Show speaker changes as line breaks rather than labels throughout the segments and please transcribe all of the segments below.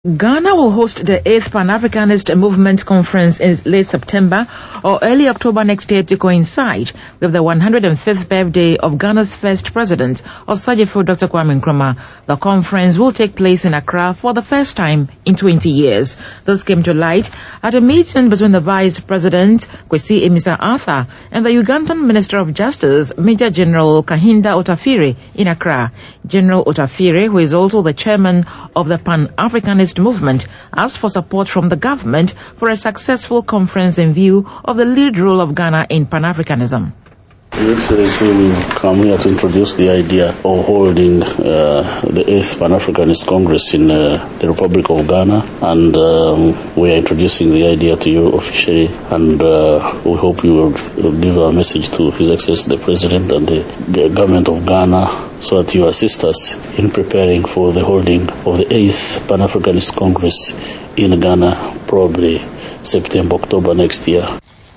Ghana will host the 8th Pan-Africanist Movement Conference in late September or early October next year to coincide with the 105th birthday of Ghana's first president, Osagyefo Dr. Kwame Nkrumah. The conference will take place in Accra for the first time in 20 years. This came to light at a meeting between the Vice President, Kwesi Amissah-Arthur, and the Ugandan Minister of Justice, Major General Kahinda Otafiire, in Accra. General Otafiire, who is also the chairman of the Pan-Africanist Movement, asked for support from the government for a successful conference in view of the lead role of Ghana in Pan-Africanism.
Your Excellency, we come here to introduce the idea of holding the 8th Pan-Africanist Congress in the Republic of Ghana, and we are introducing the idea to you officially, and we hope you will give our message to His Excellency the President and the government of Ghana, so that you assist us in preparing for the holding of the 8th Pan-Africanist Congress in Ghana, probably September, October next year.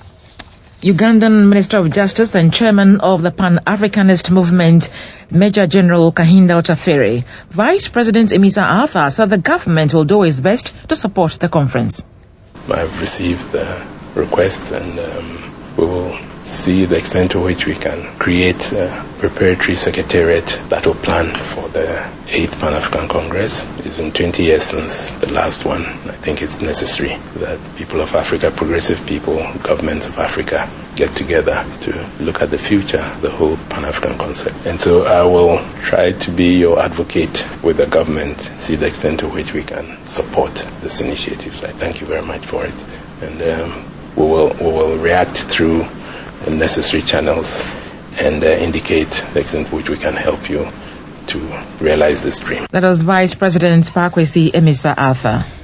Ugandan Minister of Justice and Chairman of the Pan-Africanist Movement, Major General Kahinda Otafiire. Vice President Amissah-Arthur said the government will do its best to support the conference.
I've received the request, and we will see the extent to which we can create a preparatory secretariat that will plan for the 8th Pan-African Congress. It's been 20 years since the last one. I think it's necessary that people of Africa, progressive people, governments of Africa get together to look at the future, the whole Pan-African concept. And so I will try to be your advocate with the government, see the extent to which we can support this initiative. So I thank you very much for it. And we will react through the necessary channels and indicate the extent to which we can help you to realize this dream.
That was Vice President Kwesi Amissah-Arthur.